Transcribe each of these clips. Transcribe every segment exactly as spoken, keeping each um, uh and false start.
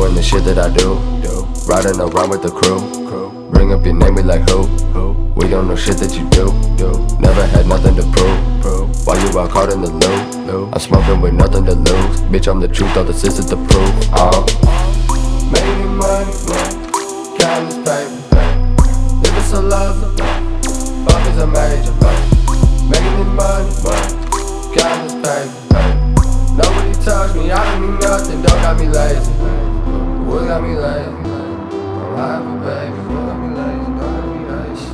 doing the shit that I do. Riding around with the crew. Bring up your name, we like who? We don't know shit that you do. Never had nothing to prove. Why you out caught in the loop? I'm smoking with nothing to lose. Bitch, I'm the truth, all this is the proof. Uh. Making money, counting this paper. Living so lovely, fuck is a major. Making this money, counting this paper. Nobody touch me, I don't need nothing, don't got me lazy. What got me lazy? I'm high for baby. What got me lazy? Don't got me lazy.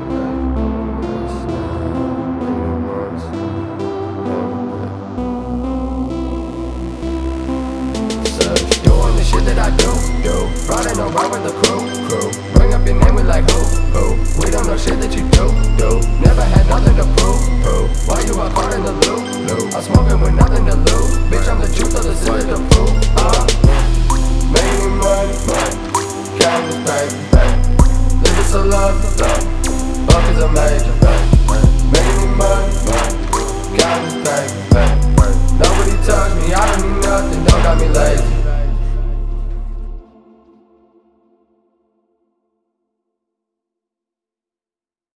So, doing the shit that I do, do. Riding around with the crew, crew. Bring up your name, we like who, who. We don't know shit that you do, do. Never had nothing to prove, prove. Why you out caught in the loop, loop? I'm smoking with nothing to lose. Bitch, I'm the truth, all this is the proof. Uh. Making money, money, counting this paper. Living so lovely, fuck is a major. Making money, money, counting this paper.